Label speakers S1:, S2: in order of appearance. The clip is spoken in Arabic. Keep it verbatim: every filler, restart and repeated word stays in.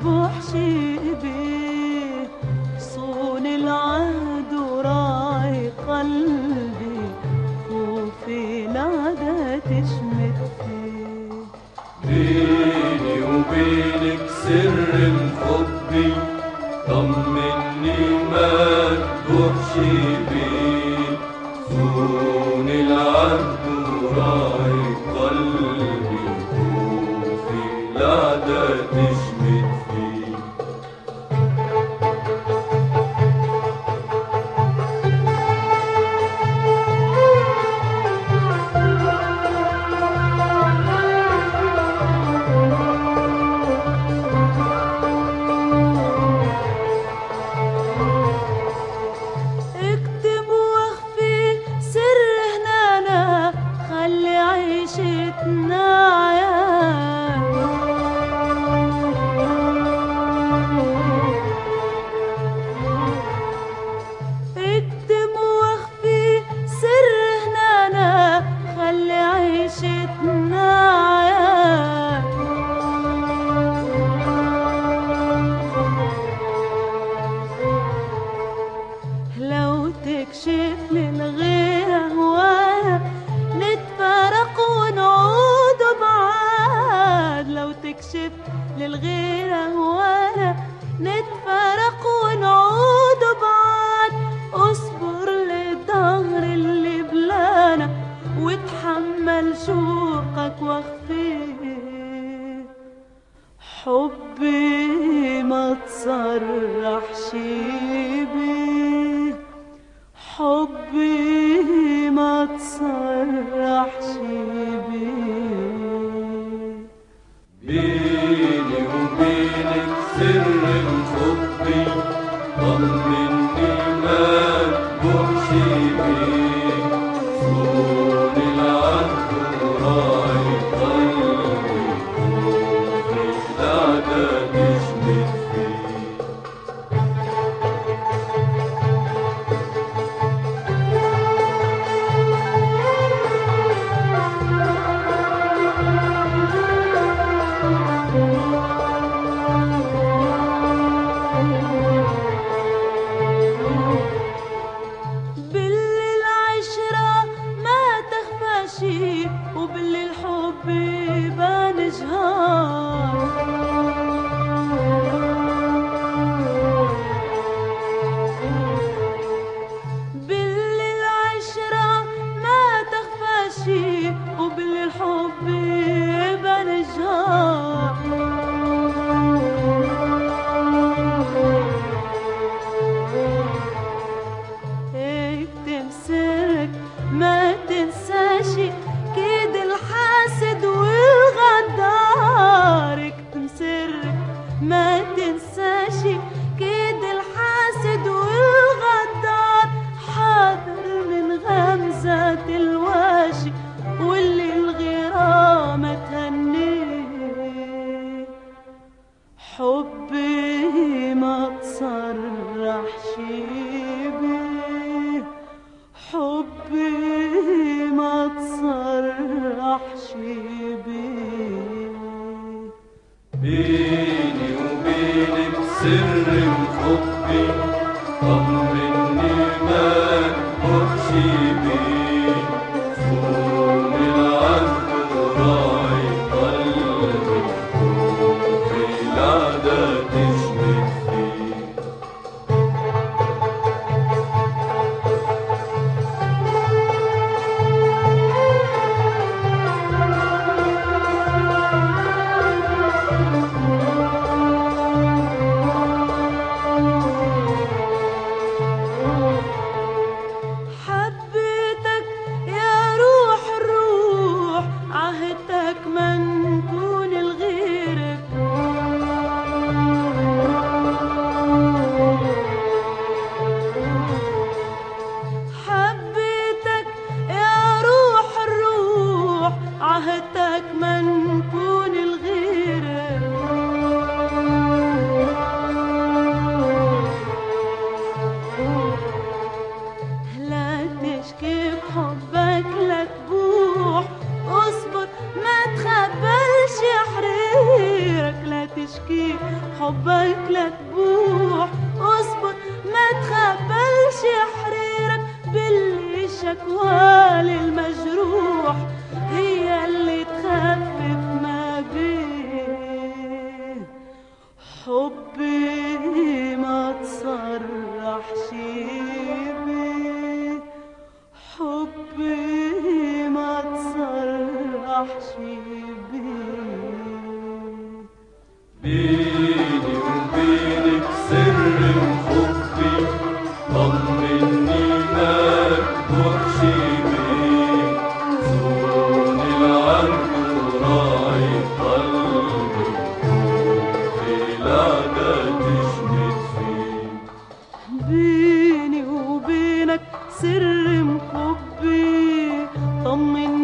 S1: بوحشي بيه، صون العهد وراعي قلبي، خوفي العدا تشمت فيه.
S2: بيني وبينك سر حبي، طمني ما تبوحشي بيه، صون العهد وراعي قلبي، خوفي العدا تشمت فيه.
S1: اكتب واخفي سر هنانا، خلي عيشتنا عيان. اكتب واخفي سر هنانا، خلي عيشتنا عيان. لو تكشف للغير هوايا، نتفارق ونعود بعاد. لو تكشف للغير هوايا، نتفارق ونعود بعاد. اصبر للدهر اللي بلانا، وتحمل شوقك واخفيه. حبي ما تصرحش بيه، حبي ما تصرحش بيه.
S2: بيني وبينك سر حبي، طمني ما تبوحشي بيه، صون العهد وراعي قلبي، خوفي العدا تشمت فيه.
S1: بالليل عشرة ما تخفى شي، وبالليل الحب يبان جهار. بالليل عشرة ما تخفى شي، وبالليل الحب يبان جهار. اكتم سرك ما تنساشي، كيد الحاسد والغدار. اكتم سرك ما تنساشي، كيد الحاسد والغدار. حاذر من غمزة الواشي، واللي الغرامة تهنيه. حبي ما تصرحش بيه، حبي ما تصرحش بيه.
S2: بيني وبينك سر حبي، طمني ما تبوحشي بيه، صون العهد وراعي قلبي، خوفي العدا تشمت فيه.
S1: حبك لا تبوح. اصبر ما تخبلش حريرك باللي شكوى للمجروح هي اللي تخفف ما بيه. حبي ما تصرحش بيه، حبي ما تصرحش بيه.
S2: بيني وبينك سر حبي، طمني ما تكبرش بيه. صون العرض وراعي قلبي، في العدا تشمت فيه.
S1: بيني وبينك سر محبي، طمني